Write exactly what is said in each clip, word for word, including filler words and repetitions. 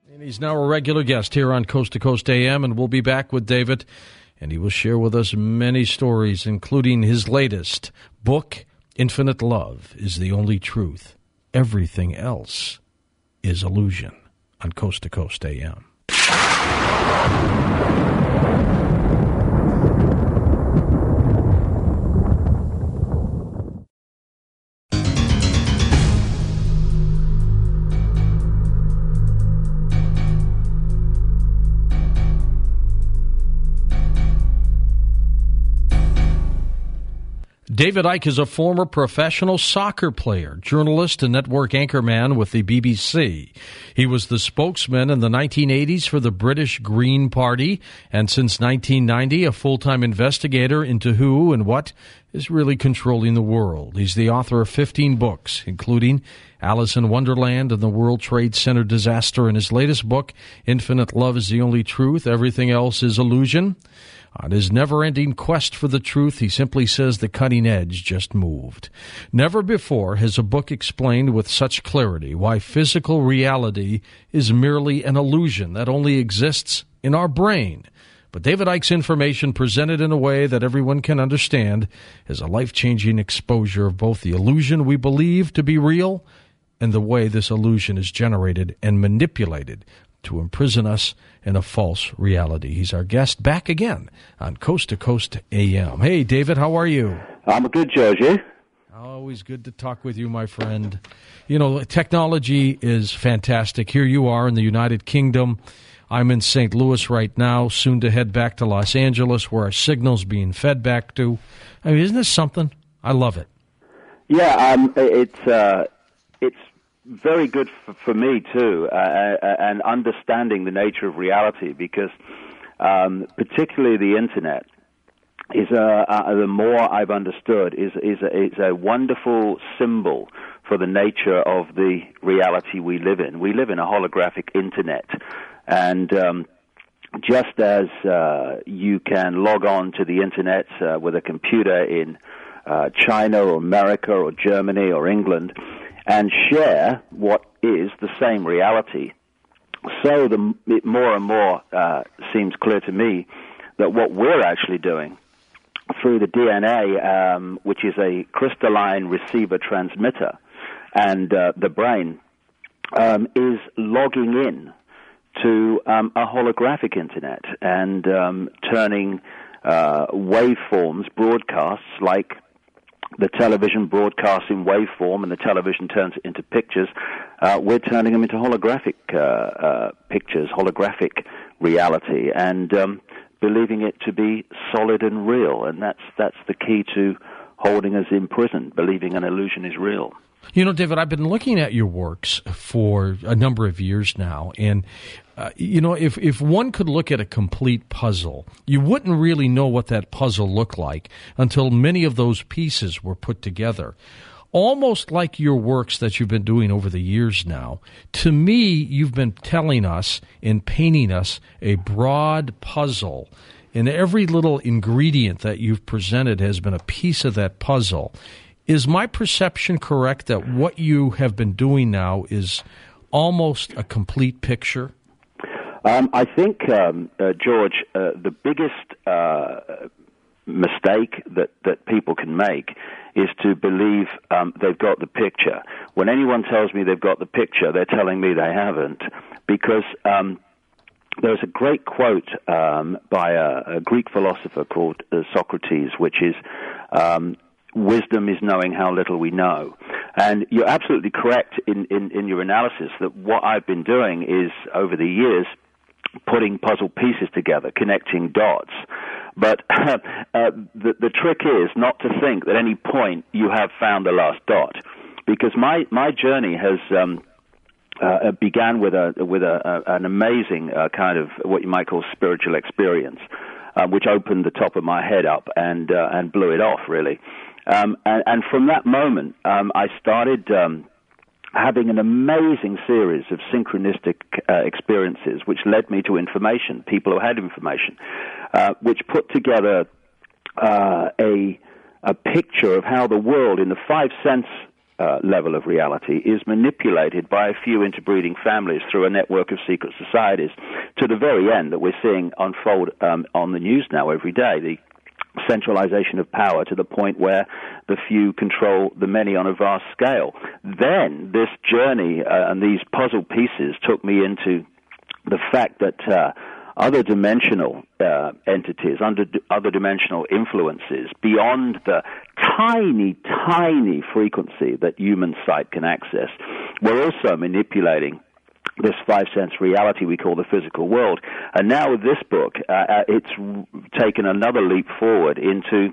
And he's now a regular guest here on Coast to Coast A M, and we'll be back with David, and he will share with us many stories, including his latest book, Infinite Love is the Only Truth. Everything else is illusion, on Coast to Coast A M. David Icke is a former professional soccer player, journalist, and network anchorman with the B B C. He was the spokesman in the nineteen eighties for the British Green Party, and since nineteen ninety, a full-time investigator into who and what is really controlling the world. He's the author of fifteen books, including Alice in Wonderland and the World Trade Center disaster, and his latest book, Infinite Love is the Only Truth, Everything Else is Illusion. On his never-ending quest for the truth, he simply says the cutting edge just moved. Never before has a book explained with such clarity why physical reality is merely an illusion that only exists in our brain. But David Icke's information, presented in a way that everyone can understand, is a life-changing exposure of both the illusion we believe to be real and the way this illusion is generated and manipulated to imprison us in a false reality. He's our guest back again on Coast to Coast A M. Hey, David, how are you? I'm good, Georgie. Always good to talk with you, my friend. You know, technology is fantastic. Here you are in the United Kingdom. I'm in Saint Louis right now, soon to head back to Los Angeles, where our signal's being fed back to. I mean, isn't this something? I love it. Yeah, um, it's uh, it's very good for, for me, too, uh, and understanding the nature of reality, because um, particularly the Internet is, uh, uh, the more I've understood, is, is, a, is a wonderful symbol for the nature of the reality we live in. We live in a holographic Internet, and um, just as uh, you can log on to the Internet uh, with a computer in uh, China or America or Germany or England, and share what is the same reality, so the, it more and more uh, seems clear to me that what we're actually doing through the D N A, um, which is a crystalline receiver transmitter, and uh, the brain, um, is logging in to um, a holographic Internet and um, turning uh, waveforms, broadcasts like the television broadcasts in waveform, and the television turns it into pictures. Uh, we're turning them into holographic uh, uh, pictures, holographic reality, and um, believing it to be solid and real. And that's that's the key to holding us in prison, believing an illusion is real. You know, David, I've been looking at your works for a number of years now, and, uh, you know, if, if one could look at a complete puzzle, you wouldn't really know what that puzzle looked like until many of those pieces were put together. Almost like your works that you've been doing over the years now, to me, you've been telling us and painting us a broad puzzle, and every little ingredient that you've presented has been a piece of that puzzle. Is my perception correct that what you have been doing now is almost a complete picture? Um, I think, um, uh, George, uh, the biggest uh, mistake that, that people can make is to believe um, they've got the picture. When anyone tells me they've got the picture, they're telling me they haven't, because um, there's a great quote um, by a, a Greek philosopher called uh, Socrates, which is, um, wisdom is knowing how little we know. And you're absolutely correct in, in, in your analysis that what I've been doing is, over the years, putting puzzle pieces together, connecting dots. But uh, the, the trick is not to think that at any point you have found the last dot, because my, my journey has um, uh, began with a with a, a, an amazing uh, kind of what you might call spiritual experience, uh, which opened the top of my head up and uh, and blew it off, really. Um, and, and from that moment, um, I started um, having an amazing series of synchronistic uh, experiences, which led me to information, people who had information, uh, which put together uh, a, a picture of how the world, in the five sense uh, level of reality is manipulated by a few interbreeding families through a network of secret societies to the very end that we're seeing unfold um, on the news now every day. The centralization of power to the point where the few control the many on a vast scale. Then this journey uh, and these puzzle pieces took me into the fact that uh, other dimensional uh, entities, under, other dimensional influences beyond the tiny, tiny frequency that human sight can access, were also manipulating this five-sense reality we call the physical world. And now with this book, uh, it's taken another leap forward into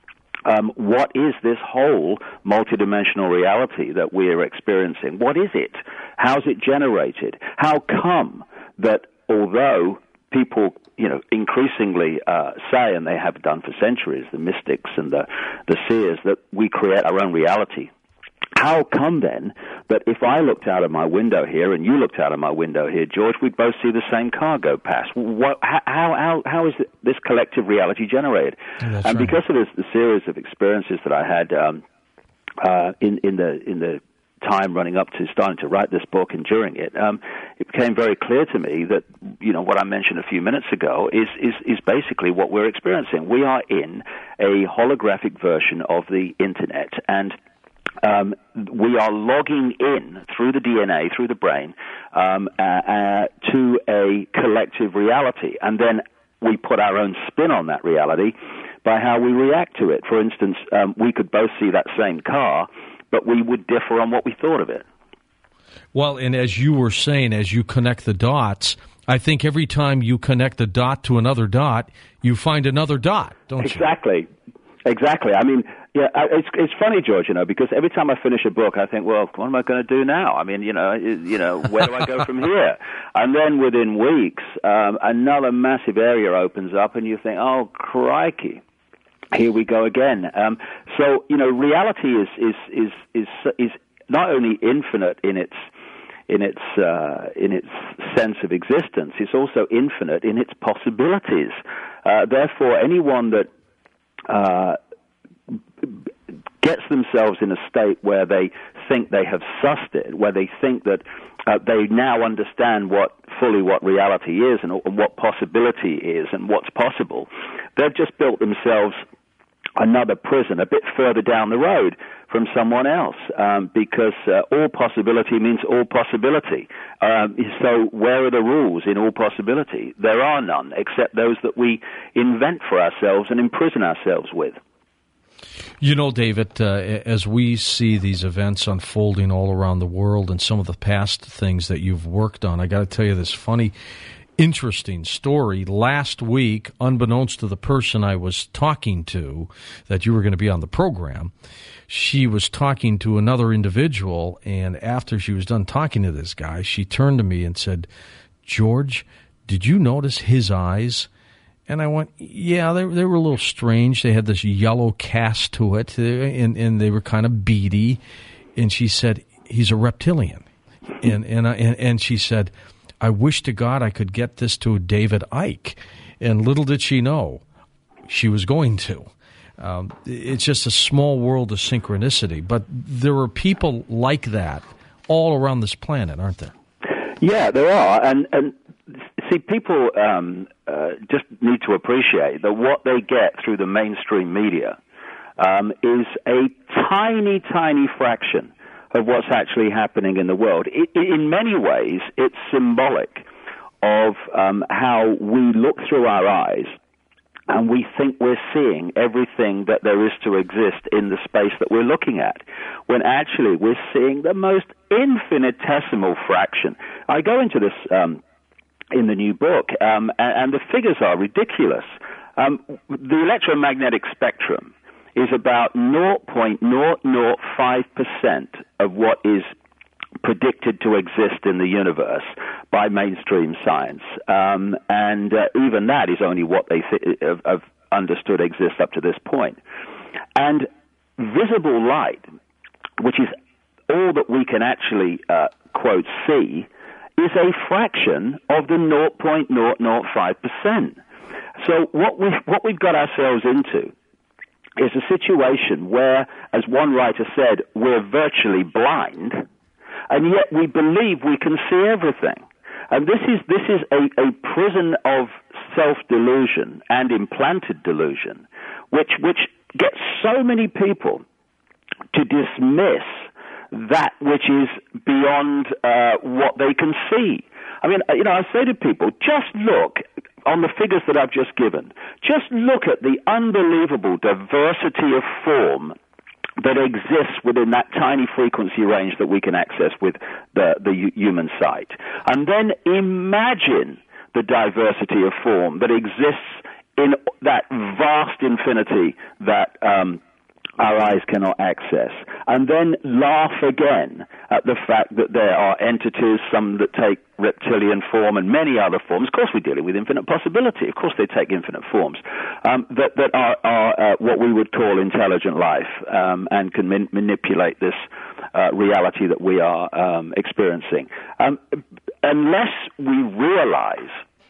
um, what is this whole multidimensional reality that we're experiencing? What is it? How's it generated? How come that although people, you know, increasingly uh, say, and they have done for centuries, the mystics and the, the seers, that we create our own reality? How come then that if I looked out of my window here and you looked out of my window here, George, we'd both see the same car go past? What, how, how, how is this collective reality generated? That's and right. because of this the series of experiences that I had um, uh, in, in the in the time running up to starting to write this book and during it, um, it became very clear to me that, you know, what I mentioned a few minutes ago is, is, is basically what we're experiencing. We are in a holographic version of the Internet, and Um, we are logging in through the D N A, through the brain, um, uh, uh, to a collective reality. And then we put our own spin on that reality by how we react to it. For instance, um, we could both see that same car, but we would differ on what we thought of it. Well, and as you were saying, as you connect the dots, I think every time you connect a dot to another dot, you find another dot, don't you? Exactly. Exactly. I mean, yeah, it's it's funny, George, you know, because every time I finish a book, I think, well, what am I going to do now? I mean, you know, you know, where do I go from here? And then within weeks, um, another massive area opens up, and you think, oh, crikey, here we go again. Um, so, you know, reality is is is is is not only infinite in its in its uh, in its sense of existence, it's also infinite in its possibilities. Uh, therefore, anyone that Uh, gets themselves in a state where they think they have sussed it, where they think that uh, they now understand what fully what reality is and, and what possibility is and what's possible, they've just built themselves another prison a bit further down the road from someone else, um, because uh, all possibility means all possibility. Um, so where are the rules in all possibility? There are none, except those that we invent for ourselves and imprison ourselves with. You know, David, uh, as we see these events unfolding all around the world and some of the past things that you've worked on, I got to tell you this funny, interesting story. Last week, unbeknownst to the person I was talking to, that you were going to be on the program, she was talking to another individual, and after she was done talking to this guy, she turned to me and said, George, did you notice his eyes? And I went, yeah, they, they were a little strange. They had this yellow cast to it, and, and they were kind of beady. And she said, he's a reptilian. And and, I, and and she said, I wish to God I could get this to David Icke. And little did she know, she was going to. Um, it's just a small world of synchronicity. But there are people like that all around this planet, aren't there? Yeah, there are. And, and see, people um, uh, just need to appreciate that what they get through the mainstream media um, is a tiny, tiny fraction of what's actually happening in the world. It, in many ways, it's symbolic of um, how we look through our eyes and we think we're seeing everything that there is to exist in the space that we're looking at, when actually we're seeing the most infinitesimal fraction. I go into this um, in the new book, um, and, and the figures are ridiculous. Um, the electromagnetic spectrum is about zero point zero zero five percent of what is predicted to exist in the universe by mainstream science. Um, and uh, even that is only what they th- have, have understood exists up to this point. And visible light, which is all that we can actually, uh, quote, see, is a fraction of the zero point zero zero five percent. So what, we, what we've got ourselves into is a situation where, as one writer said, we're virtually blind, and yet we believe we can see everything. And this is this is a, a prison of self-delusion and implanted delusion, which which gets so many people to dismiss that which is beyond uh, what they can see. I mean, you know, I say to people, just look on the figures that I've just given. Just look at the unbelievable diversity of form that exists within that tiny frequency range that we can access with the, the human sight. And then imagine the diversity of form that exists in that vast infinity that um, our eyes cannot access. And then laugh again at the fact that there are entities, some that take reptilian form and many other forms. Of course, we're dealing with infinite possibility. Of course, they take infinite forms um, that, that are, are uh, what we would call intelligent life um, and can man- manipulate this uh, reality that we are um, experiencing. Um, unless we realize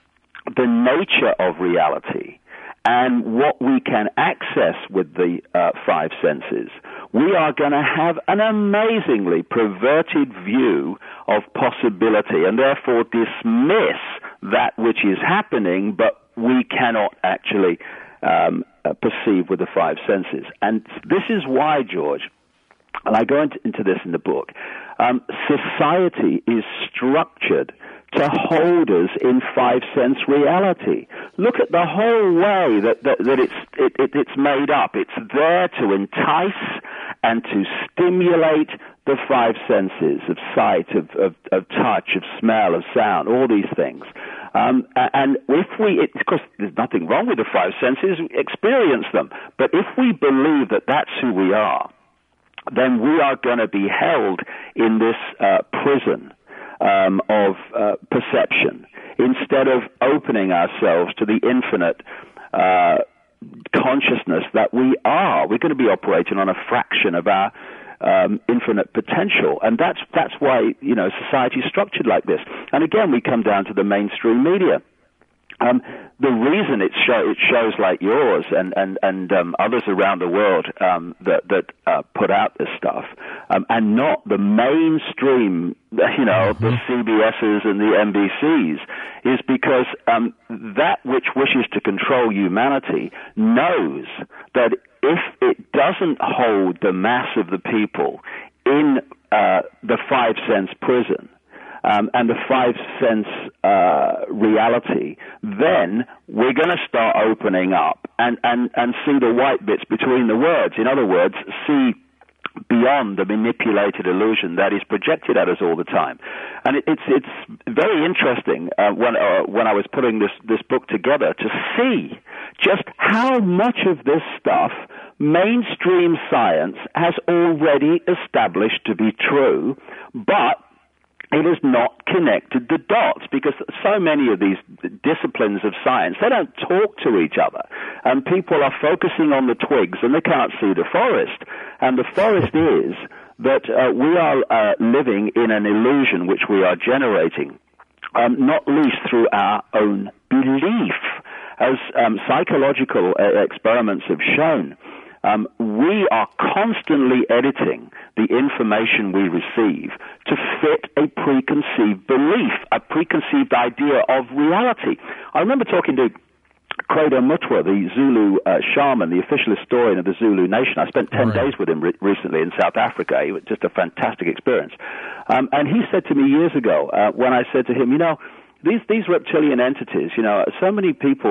the nature of reality and what we can access with the uh, five senses, we are going to have an amazingly perverted view of possibility and therefore dismiss that which is happening, but we cannot actually um, uh, perceive with the five senses. And this is why, George, and I go into, into this in the book, um, society is structured to hold us in five-sense reality. Look at the whole way that, that, that it's, it, it, it's made up. It's there to entice and to stimulate the five senses of sight, of, of, of touch, of smell, of sound, all these things. Um, and if we, it, of course, there's nothing wrong with the five senses, experience them. But if we believe that that's who we are, then we are going to be held in this uh, prison Um, of uh, perception, instead of opening ourselves to the infinite uh, consciousness that we are. We're going to be operating on a fraction of our um, infinite potential, and that's that's why, you know, society is structured like this. And again, we come down to the mainstream media. Um, the reason it, show, it shows like yours and and and um, others around the world um, that that uh, put out this stuff, um, and not the mainstream, you know, mm-hmm. the C B S's and the N B C's, is because um, that which wishes to control humanity knows that if it doesn't hold the mass of the people in uh, the five sense prison, Um, and the five sense uh, reality, then we're going to start opening up and, and, and see the white bits between the words. In other words, see beyond the manipulated illusion that is projected at us all the time. And it, it's it's very interesting uh, when uh, when I was putting this, this book together to see just how much of this stuff mainstream science has already established to be true, but it has not connected the dots, because so many of these disciplines of science, they don't talk to each other. And people are focusing on the twigs and they can't see the forest. And the forest is that uh, we are uh, living in an illusion which we are generating, um, not least through our own belief. As um, psychological uh, experiments have shown, Um, we are constantly editing the information we receive to fit a preconceived belief, a preconceived idea of reality. I remember talking to Credo Mutwa, the Zulu uh, shaman, the official historian of the Zulu nation. I spent ten right. days with him re- recently in South Africa. It was just a fantastic experience. Um, and he said to me years ago, uh, when I said to him, you know, these, these reptilian entities, you know, so many people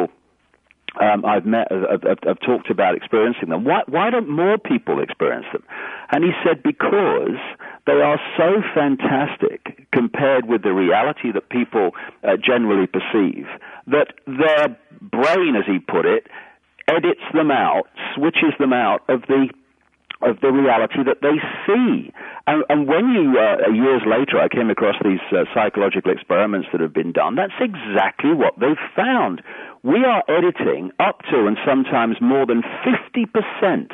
Um, I've met, I've, I've, I've talked about experiencing them. Why, why don't more people experience them? And he said, because they are so fantastic compared with the reality that people uh, generally perceive, that their brain, as he put it, edits them out, switches them out of the of the reality that they see. And, and when you, uh, years later, I came across these uh, psychological experiments that have been done, that's exactly what they've found. We are editing up to and sometimes more than fifty percent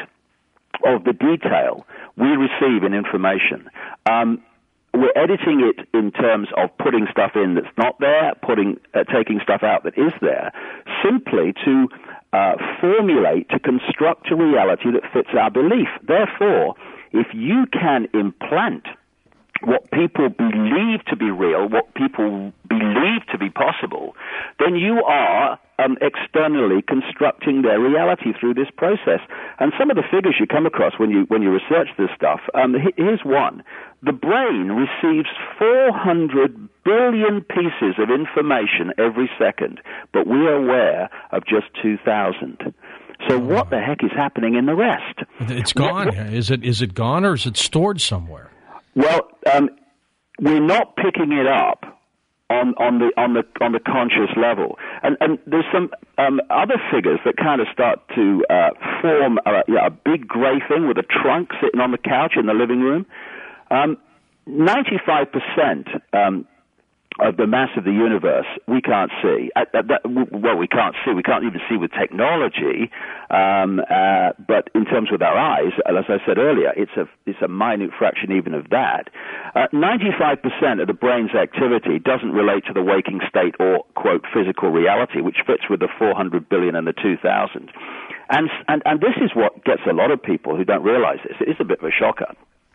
of the detail we receive in information. Um, we're editing it in terms of putting stuff in that's not there, putting, uh, taking stuff out that is there, simply to uh, formulate to construct a reality that fits our belief. Therefore, if you can implant what people believe to be real, what people believe to be possible, then you are um, externally constructing their reality through this process. And some of the figures you come across when you when you research this stuff, um, here's one. The brain receives four hundred billion pieces of information every second, but we are aware of just two thousand. So what the heck is happening in the rest? It's gone. Is it is it gone, or is it stored somewhere? Well, um, we're not picking it up on, on the on the on the conscious level, and, and there's some um, other figures that kind of start to uh, form a, you know, a big grey thing with a trunk sitting on the couch in the living room. Um, ninety-five percent um, of the mass of the universe we can't see. Uh, that, well, we can't see. We can't even see with technology. Um, uh, but in terms with our eyes, as I said earlier, it's a it's a minute fraction even of that. Uh, ninety-five percent of the brain's activity doesn't relate to the waking state or, quote, physical reality, which fits with the four hundred billion and the two thousand. And, and, and this is what gets a lot of people who don't realize this. It is a bit of a shocker.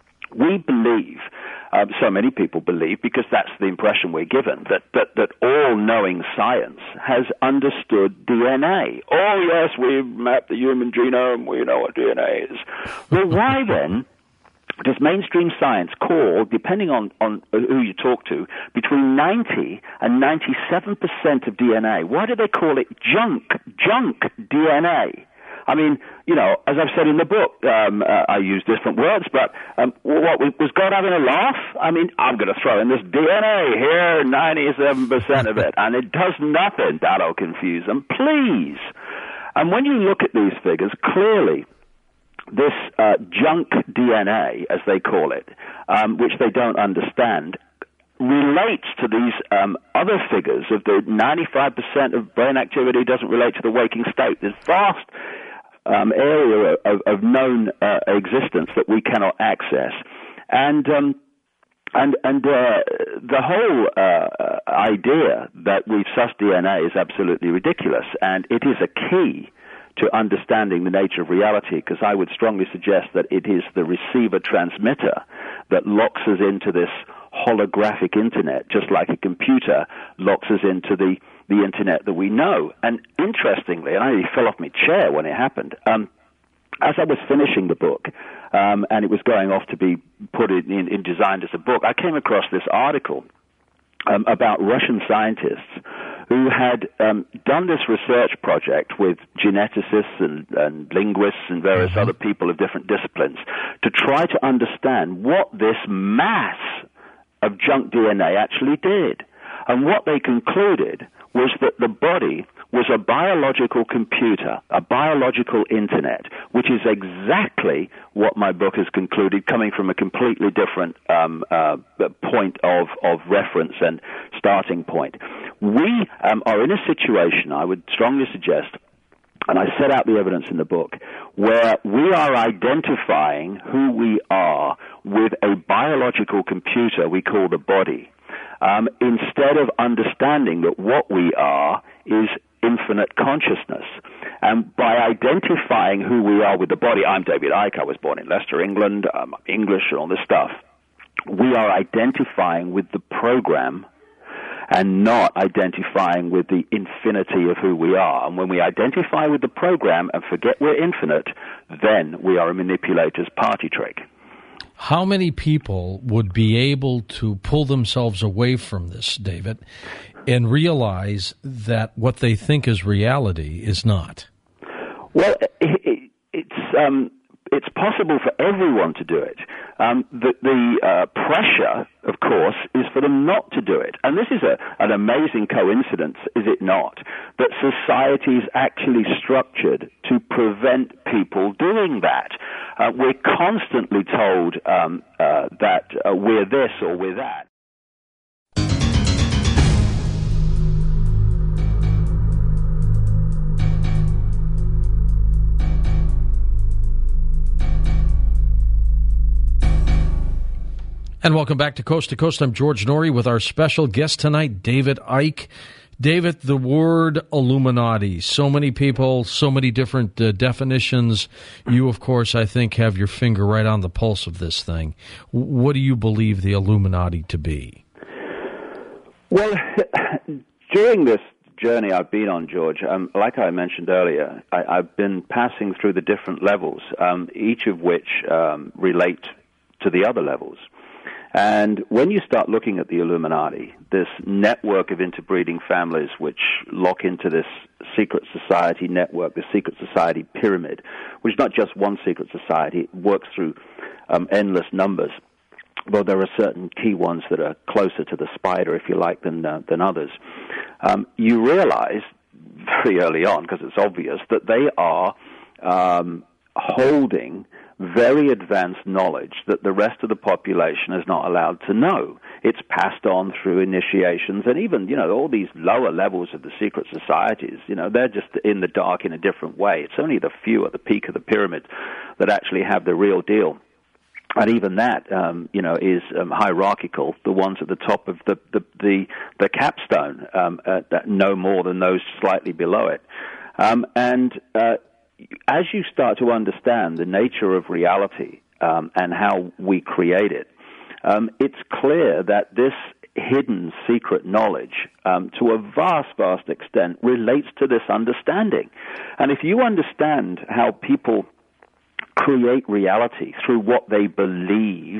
We believe, um, so many people believe, because that's the impression we're given, that, that, that all-knowing science has understood D N A. Oh, yes, we've mapped the human genome, we know what D N A is. Well, why then does mainstream science call, depending on, on who you talk to, between ninety and ninety-seven percent of D N A? Why do they call it junk, junk D N A? I mean, you know, as I've said in the book, um, uh, I use different words, but um, what, was God having a laugh? I mean, I'm going to throw in this D N A here, ninety-seven percent of it, and it does nothing. That'll confuse them. Please. And when you look at these figures, clearly this uh, junk D N A, as they call it, um, which they don't understand, relates to these um, other figures of the ninety-five percent of brain activity doesn't relate to the waking state. There's vast Um, area of, of known uh, existence that we cannot access, and um, and and uh, the whole uh, idea that we've sussed D N A is absolutely ridiculous, and it is a key to understanding the nature of reality, because I would strongly suggest that it is the receiver-transmitter that locks us into this holographic internet, just like a computer locks us into the, the internet that we know. And interestingly, and I nearly fell off my chair when it happened, um, as I was finishing the book, um, and it was going off to be put in, in, in designed as a book, I came across this article um, about Russian scientists who had um, done this research project with geneticists and, and linguists and various mm-hmm. other people of different disciplines to try to understand what this mass of junk D N A actually did. And what they concluded was that the body was a biological computer, a biological internet, which is exactly what my book has concluded, coming from a completely different um, uh, point of, of reference and starting point. We um, are in a situation, I would strongly suggest, and I set out the evidence in the book, where we are identifying who we are with a biological computer we call the body, um, instead of understanding that what we are is infinite consciousness. And by identifying who we are with the body, I'm David Icke, I was born in Leicester, England, I'm English and all this stuff, we are identifying with the program and not identifying with the infinity of who we are. And when we identify with the program and forget we're infinite, then we are a manipulator's party trick. How many people would be able to pull themselves away from this, David, and realize that what they think is reality is not? Well, it, it's um, it's possible for everyone to do it. Um, the the uh, pressure, of course, is for them not to do it. And this is a, an amazing coincidence, is it not, that society is actually structured to prevent people doing that. Uh, we're constantly told um, uh, that uh, we're this or we're that. And welcome back to Coast to Coast. I'm George Noory with our special guest tonight, David Icke, David, the word Illuminati, so many people, so many different uh, definitions. You, of course, I think, have your finger right on the pulse of this thing. What do you believe the Illuminati to be? Well, during this journey I've been on, George, um, like I mentioned earlier, I, I've been passing through the different levels, um, each of which um, relate to the other levels. And when you start looking at the Illuminati, this network of interbreeding families which lock into this secret society network, this secret society pyramid, which is not just one secret society, it works through um, endless numbers. Well, there are certain key ones that are closer to the spider, if you like, than, uh, than others. Um, you realize very early on, because it's obvious, that they are um, holding very advanced knowledge that the rest of the population is not allowed to know. It's passed on through initiations, and even, you know, all these lower levels of the secret societies, you know, they're just in the dark in a different way. It's only the few at the peak of the pyramid that actually have the real deal. And even that, um, you know, is um, hierarchical. The ones at the top of the the the, the capstone um, uh, know more than those slightly below it. Um, and uh, as you start to understand the nature of reality um, and how we create it, um, it's clear that this hidden secret knowledge, um, to a vast, vast extent, relates to this understanding. And if you understand how people create reality through what they believe,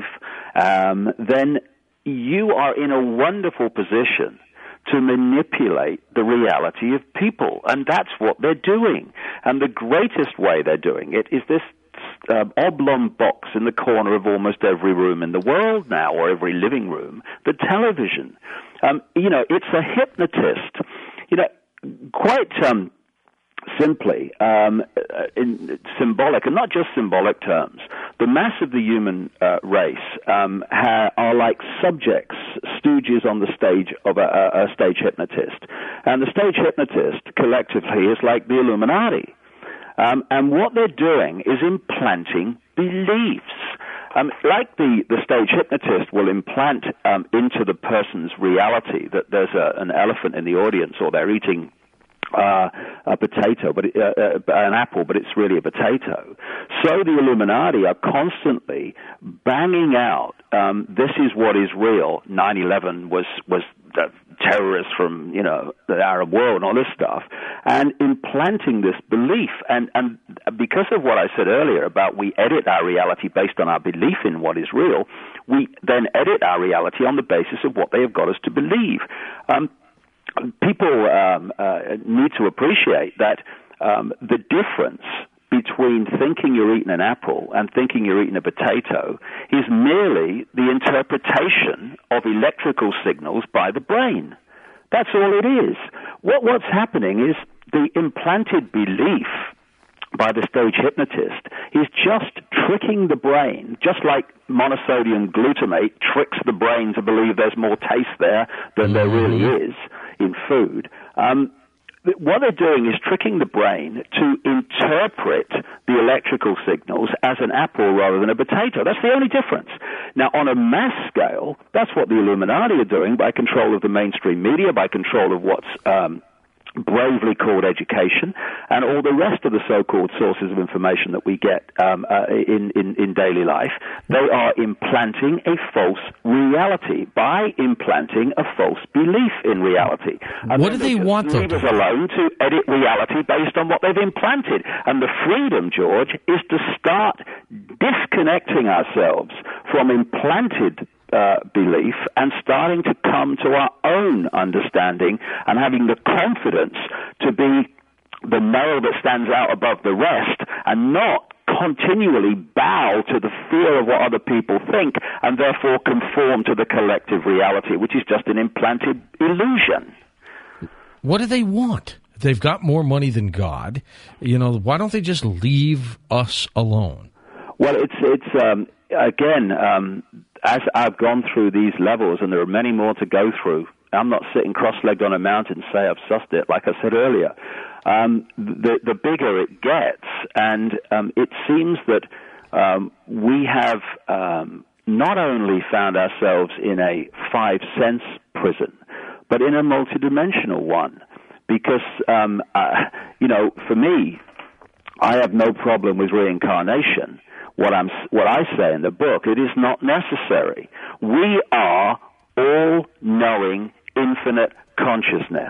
um, then you are in a wonderful position to manipulate the reality of people. And that's what they're doing. And the greatest way they're doing it is this uh, oblong box in the corner of almost every room in the world now, or every living room, the television. Um, you know, it's a hypnotist. You know, quite um, simply, um, in symbolic, and not just symbolic terms, the mass of the human uh, race um, ha- are like subjects, stooges on the stage of a, a, a stage hypnotist. And the stage hypnotist, collectively, is like the Illuminati. Um, and what they're doing is implanting beliefs. Um, like the, the stage hypnotist will implant um, into the person's reality that there's a, an elephant in the audience, or they're eating Uh, a potato, but uh, uh, an apple, but it's really a potato. So the Illuminati are constantly banging out, um, this is what is real. nine eleven was was the terrorists from, you know, the Arab world and all this stuff, and implanting this belief. And, and because of what I said earlier about we edit our reality based on our belief in what is real, we then edit our reality on the basis of what they have got us to believe. Um, People um, uh, need to appreciate that um, the difference between thinking you're eating an apple and thinking you're eating a potato is merely the interpretation of electrical signals by the brain. That's all it is. What, what's happening is the implanted belief by the stage hypnotist is just tricking the brain, just like monosodium glutamate tricks the brain to believe there's more taste there than there really is in food. Um, what they're doing is tricking the brain to interpret the electrical signals as an apple rather than a potato. That's the only difference. Now, on a mass scale, that's what the Illuminati are doing by control of the mainstream media, by control of what's um, bravely called education, and all the rest of the so-called sources of information that we get um, uh, in, in, in daily life. They are implanting a false reality by implanting a false belief in reality. And what do they, they want leave us alone to edit reality based on what they've implanted. And the freedom, George, is to start disconnecting ourselves from implanted Uh, belief and starting to come to our own understanding and having the confidence to be the male that stands out above the rest and not continually bow to the fear of what other people think and therefore conform to the collective reality, which is just an implanted illusion. What do they want? They've got more money than God. You know, why don't they just leave us alone? Well, it's, it's um, again, um, as I've gone through these levels, and there are many more to go through, I'm not sitting cross-legged on a mountain and say I've sussed it, like I said earlier. Um, the, the bigger it gets, and um, it seems that um, we have um, not only found ourselves in a five-sense prison, but in a multidimensional one. Because, um, uh, you know, for me, I have no problem with reincarnation. What I'm, what I say in the book, it is not necessary. We are all-knowing, infinite consciousness.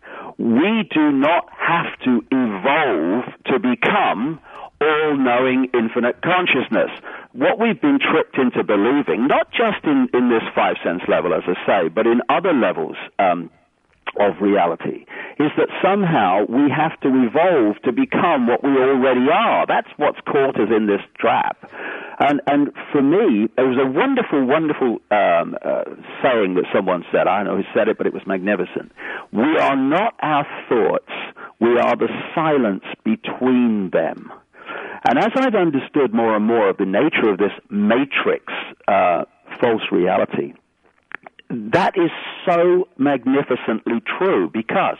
We do not have to evolve to become all-knowing, infinite consciousness. What we've been tricked into believing, not just in, in this five-sense level, as I say, but in other levels um, of reality, is that somehow we have to evolve to become what we already are. That's what's caught us in this trap. And and for me, there was a wonderful, wonderful um, uh, saying that someone said. I don't know who said it, but it was magnificent. We are not our thoughts. We are the silence between them. And as I've understood more and more of the nature of this matrix uh, false reality, that is so magnificently true, because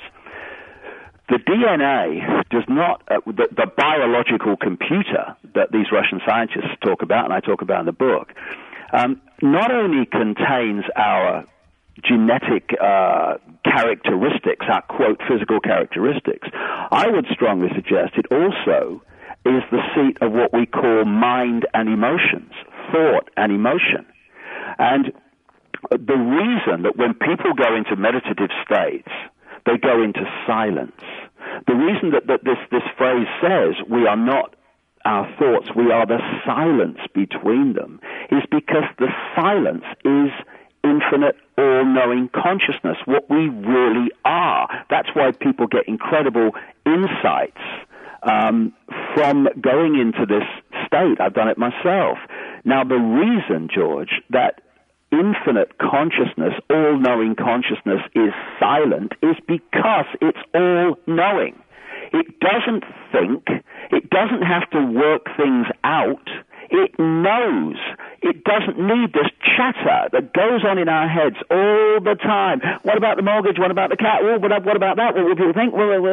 the D N A does not, uh, the, the biological computer that these Russian scientists talk about, and I talk about in the book, um, not only contains our genetic uh, characteristics, our, quote, physical characteristics, I would strongly suggest it also is the seat of what we call mind and emotions, thought and emotion. And the reason that when people go into meditative states, they go into silence, the reason that, that this, this phrase says, we are not our thoughts, we are the silence between them, is because the silence is infinite, all-knowing consciousness, what we really are. That's why people get incredible insights um, from going into this state. I've done it myself. Now, the reason, George, that infinite consciousness, all-knowing consciousness is silent is because it's all-knowing. It doesn't think. It doesn't have to work things out. It knows. It doesn't need this chatter that goes on in our heads all the time. What about the mortgage? What about the cat? Oh, what about that? What will people think?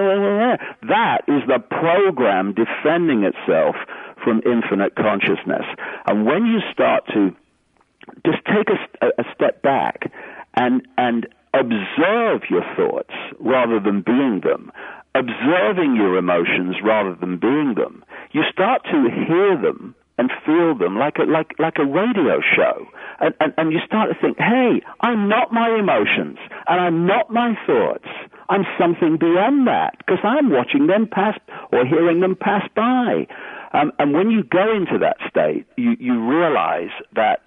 That is the program defending itself from infinite consciousness. And when you start to just take a, a step back and and observe your thoughts rather than being them, observing your emotions rather than being them, you start to hear them and feel them like a like like a radio show, and, and and you start to think, hey, I'm not my emotions and I'm not my thoughts. I'm something beyond that, because I'm watching them pass or hearing them pass by. Um, and when you go into that state, you you realize that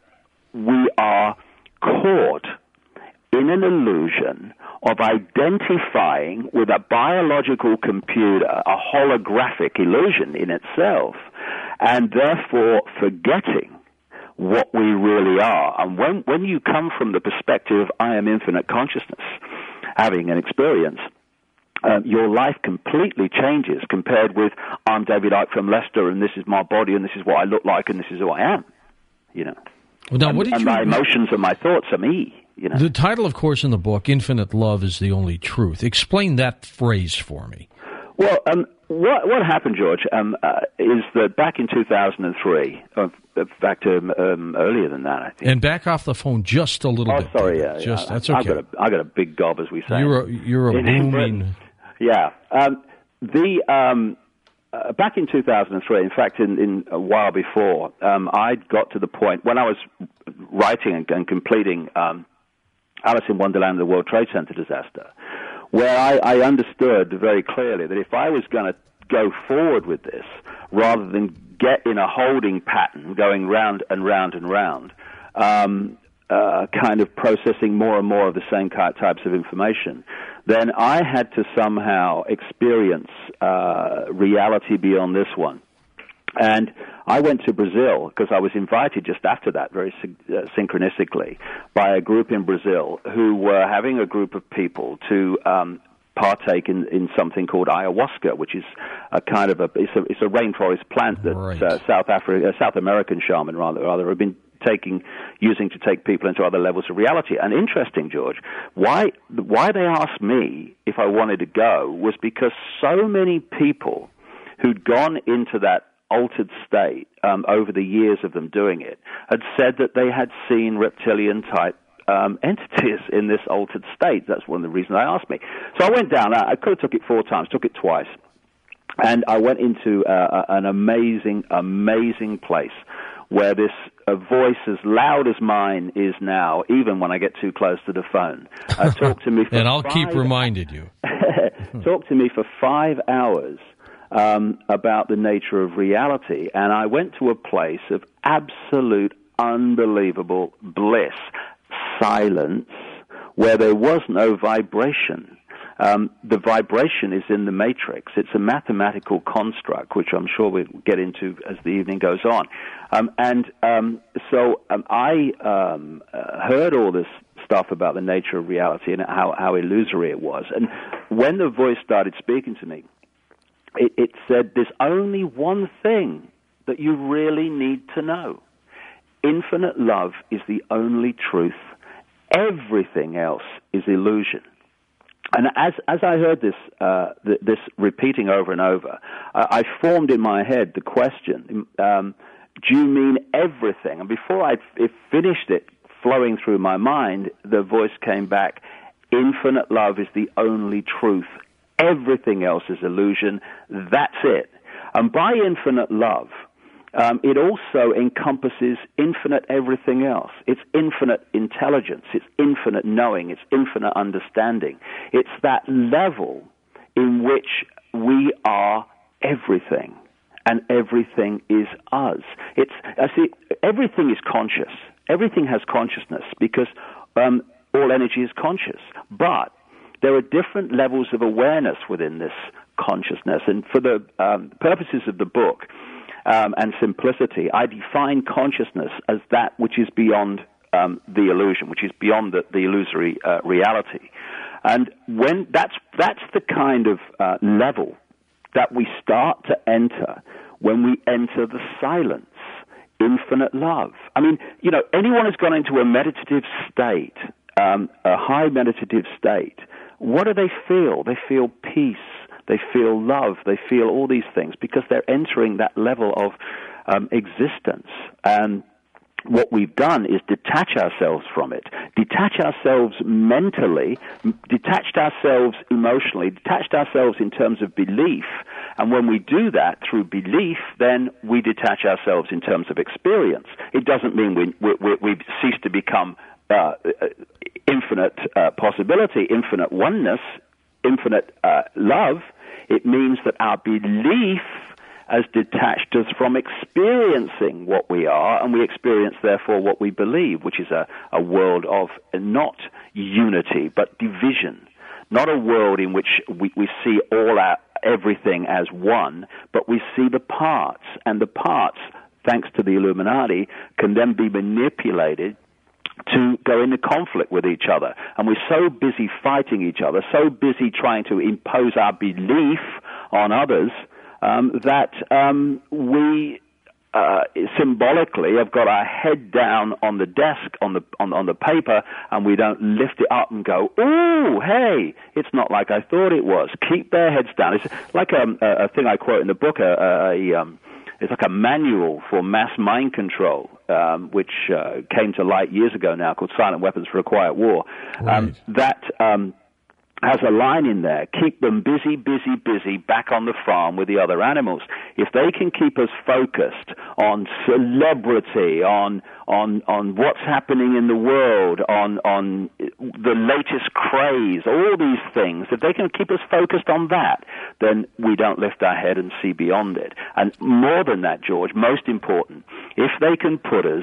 we are caught in an illusion of identifying with a biological computer, a holographic illusion in itself, and therefore forgetting what we really are. And when, when you come from the perspective of I am infinite consciousness, having an experience, uh, your life completely changes compared with I'm David Icke from Leicester, and this is my body, and this is what I look like, and this is who I am, you know. Well, now, what did and you, my emotions and my thoughts are me. You know? The title, of course, in the book, Infinite Love is the Only Truth. Explain that phrase for me. Well, um, what, what happened, George, um, uh, is that back in two thousand three, uh, in fact, um, um, earlier than that, I think. And back off the phone just a little oh, bit. Oh, sorry, yeah. Just, yeah. That's okay. I got, a, I got a big gob, as we say. You're a, you're a booming... Yeah. Um, the... Um, Uh, back in two thousand three, in fact, in, in a while before, um, I got to the point when I was writing and, and completing um, Alice in Wonderland and the World Trade Center disaster, where I, I understood very clearly that if I was going to go forward with this, rather than get in a holding pattern going round and round and round, um, uh, kind of processing more and more of the same types of information, then I had to somehow experience uh, reality beyond this one. And I went to Brazil because I was invited just after that, very uh, synchronistically, by a group in Brazil who were having a group of people to um, partake in, in something called ayahuasca, which is a kind of a it's a, it's a rainforest plant that right. uh, South Africa, uh, South American shaman rather, rather have been taking, using to take people into other levels of reality. And interesting, George, why why they asked me if I wanted to go was because so many people who'd gone into that altered state um, over the years of them doing it had said that they had seen reptilian-type um, entities in this altered state. That's one of the reasons I asked me. So I went down. I could have took it four times, took it twice. And I went into uh, an amazing, amazing place where this uh, voice as loud as mine is now, even when I get too close to the phone, uh, talked to me for and I'll five, keep reminding you. talked to me for five hours um, about the nature of reality. And I went to a place of absolute, unbelievable bliss, silence, where there was no vibration. Um, the vibration is in the matrix. It's a mathematical construct, which I'm sure we'll get into as the evening goes on. Um, and um, so um, I um, uh, heard all this stuff about the nature of reality and how, how illusory it was. And when the voice started speaking to me, it, it said, there's only one thing that you really need to know. Infinite love is the only truth. Everything else is illusion. And as as I heard this uh, th- this repeating over and over, uh, I formed in my head the question, um, do you mean everything? And before I f- finished it flowing through my mind, the voice came back, infinite love is the only truth. Everything else is illusion. That's it. And by infinite love, Um, it also encompasses infinite everything else. It's infinite intelligence. It's infinite knowing. It's infinite understanding. It's that level in which we are everything, and everything is us. It's I see. Everything is conscious. Everything has consciousness because um, all energy is conscious. But there are different levels of awareness within this consciousness, and for the um, purposes of the book. Um, and simplicity, I define consciousness as that which is beyond um, the illusion, which is beyond the, the illusory uh, reality. And when that's that's the kind of uh, level that we start to enter when we enter the silence, infinite love. I mean, you know, anyone who's gone into a meditative state, um, a high meditative state, what do they feel? They feel peace. They feel love. They feel all these things because they're entering that level of um, existence. And what we've done is detach ourselves from it, detach ourselves mentally, detached ourselves emotionally, detached ourselves in terms of belief. And when we do that through belief, then we detach ourselves in terms of experience. It doesn't mean we, we, we, we've ceased to become uh, infinite uh, possibility, infinite oneness, infinite uh, love. It means that our belief has detached us from experiencing what we are, and we experience, therefore, what we believe, which is a, a world of not unity, but division. Not a world in which we, we see all our everything as one, but we see the parts, and the parts, thanks to the Illuminati, can then be manipulated to go into conflict with each other. And we're so busy fighting each other, so busy trying to impose our belief on others, um, that um, we uh, symbolically have got our head down on the desk, on the on, on the paper, and we don't lift it up and go, ooh, hey, it's not like I thought it was. Keep their heads down. It's like a, a thing I quote in the book, a, a, a um, it's like a manual for mass mind control, um, which uh, came to light years ago now, called Silent Weapons for a Quiet War. Right. Um, that um, has a line in there, keep them busy, busy, busy back on the farm with the other animals. If they can keep us focused on celebrity, on on on what's happening in the world, on on the latest craze, all these things, if they can keep us focused on that, then we don't lift our head and see beyond it. And more than that, George, most important, if they can put us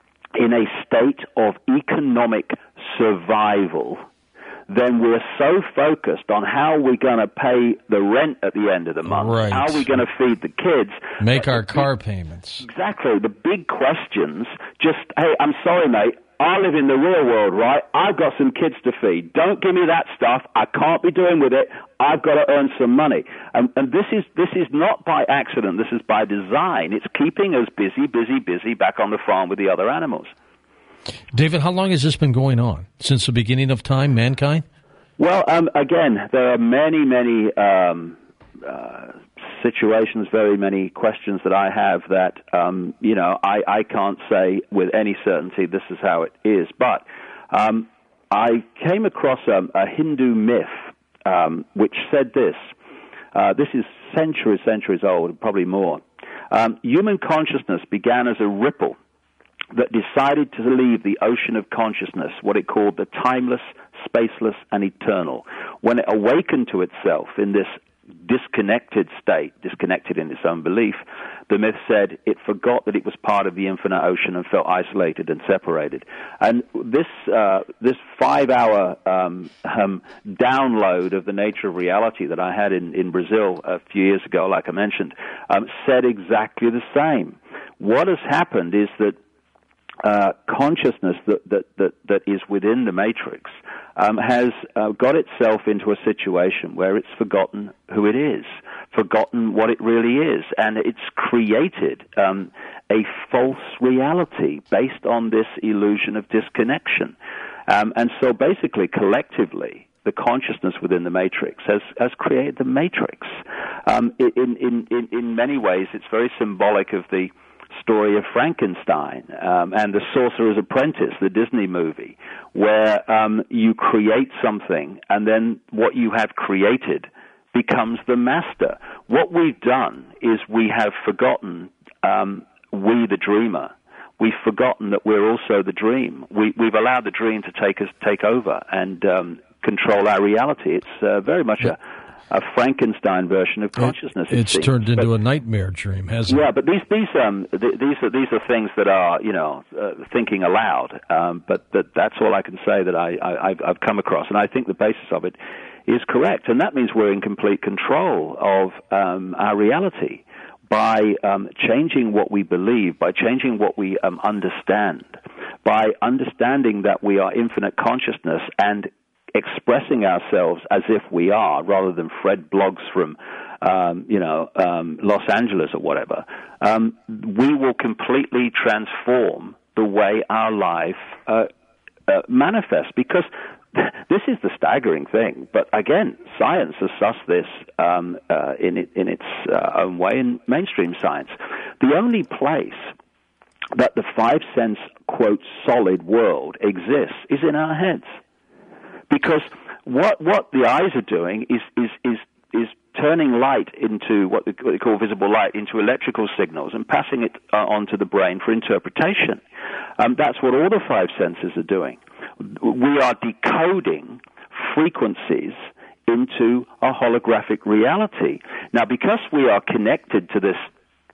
in a state of economic survival, then we're so focused on how we're going to pay the rent at the end of the month, right. how we're going to feed the kids. Make our big, car payments. Exactly. The big questions, just, hey, I'm sorry, mate, I live in the real world, right? I've got some kids to feed. Don't give me that stuff. I can't be doing with it. I've got to earn some money. And, and this is this is not by accident. This is by design. It's keeping us busy, busy, busy back on the farm with the other animals. David, how long has this been going on? Since the beginning of time, mankind? Well, um, again, there are many, many um, uh, situations, very many questions that I have that, um, you know, I, I can't say with any certainty this is how it is. But Um, I came across a, a Hindu myth um, which said this. Uh, this is centuries, centuries old, probably more. Um, human consciousness began as a ripple that decided to leave the ocean of consciousness, what it called the timeless, spaceless, and eternal. When it awakened to itself in this disconnected state, disconnected in its own belief, the myth said it forgot that it was part of the infinite ocean and felt isolated and separated. And this uh, this five-hour um, um, download of the nature of reality that I had in, in Brazil a few years ago, like I mentioned, um, said exactly the same. What has happened is that Uh, consciousness that, that, that, that is within the matrix um, has uh, got itself into a situation where it's forgotten who it is, forgotten what it really is, and it's created um, a false reality based on this illusion of disconnection. Um, and so basically, collectively, the consciousness within the matrix has, has created the matrix. Um, in, in, in, in many ways, it's very symbolic of the story of Frankenstein um, and The Sorcerer's Apprentice, the Disney movie, where um, you create something and then what you have created becomes the master. What we've done is we have forgotten um, we, the dreamer. We've forgotten that we're also the dream. We, we've allowed the dream to take us, take over and um, control our reality. It's uh, very much a a Frankenstein version of consciousness. It, it's it turned into but, a nightmare dream, hasn't yeah, it? but these these um th- these are these are things that are you know uh, thinking aloud. Um, but that that's all I can say that I, I I've, I've come across, and I think the basis of it is correct, and that means we're in complete control of um, our reality by um, changing what we believe, by changing what we um, understand, by understanding that we are infinite consciousness and expressing ourselves as if we are, rather than Fred blogs from, um, you know, um, Los Angeles or whatever. Um, we will completely transform the way our life uh, uh, manifests, because this is the staggering thing. But again, science has sussed this um, uh, in, it, in its uh, own way in mainstream science. The only place that the five sense, quote, solid world exists is in our heads. Because what what the eyes are doing is is is, is turning light into what they call visible light into electrical signals and passing it uh, onto the brain for interpretation. Um, that's what all the five senses are doing. We are decoding frequencies into a holographic reality. Now, because we are connected to this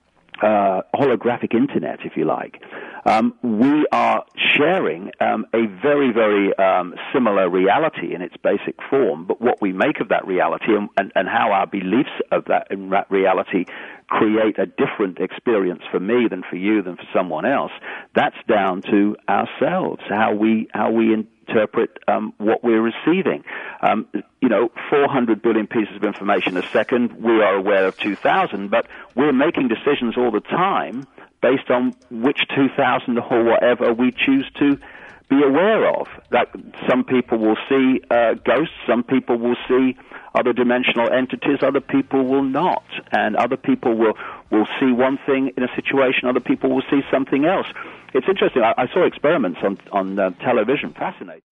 Uh, holographic internet, if you like, um, we are sharing um, a very, very um, similar reality in its basic form, but what we make of that reality and, and, and how our beliefs of that reality create a different experience for me than for you than for someone else, that's down to ourselves, how we how we interpret um, what we're receiving. Um, you know, four hundred billion pieces of information a second, we are aware of two thousand, but we're making decisions all the time based on which two thousand or whatever we choose to be aware of. That some people will see uh, ghosts, some people will see other dimensional entities, other people will not, and other people will, will see one thing in a situation, other people will see something else. It's interesting. I, I saw experiments on, on uh, television, fascinating.